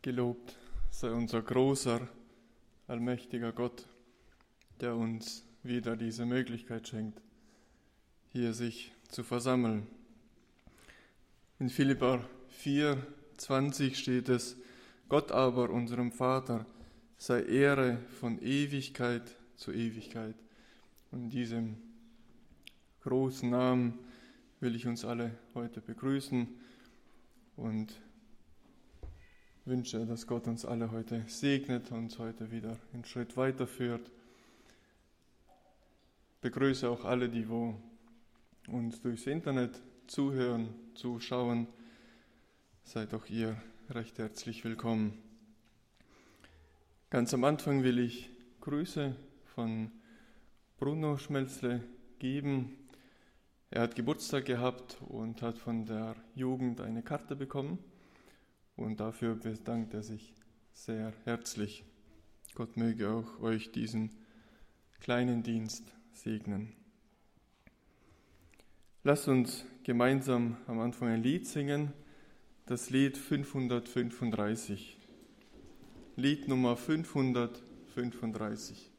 Gelobt sei unser großer, allmächtiger Gott, der uns wieder diese Möglichkeit schenkt, hier sich zu versammeln. In Philipper 4,20 steht es: Gott aber, unserem Vater, sei Ehre von Ewigkeit zu Ewigkeit. Und in diesem großen Namen will ich uns alle heute begrüßen und wünsche, dass Gott uns alle heute segnet und uns heute wieder einen Schritt weiterführt. Begrüße auch alle, die uns durchs Internet zuhören, zuschauen. Seid auch ihr recht herzlich willkommen. Ganz am Anfang will ich Grüße von Bruno Schmelzle geben. Er hat Geburtstag gehabt und hat von der Jugend eine Karte bekommen. Und dafür bedankt er sich sehr herzlich. Gott möge auch euch diesen kleinen Dienst segnen. Lasst uns gemeinsam am Anfang ein Lied singen, das Lied 535. Lied Nummer 535.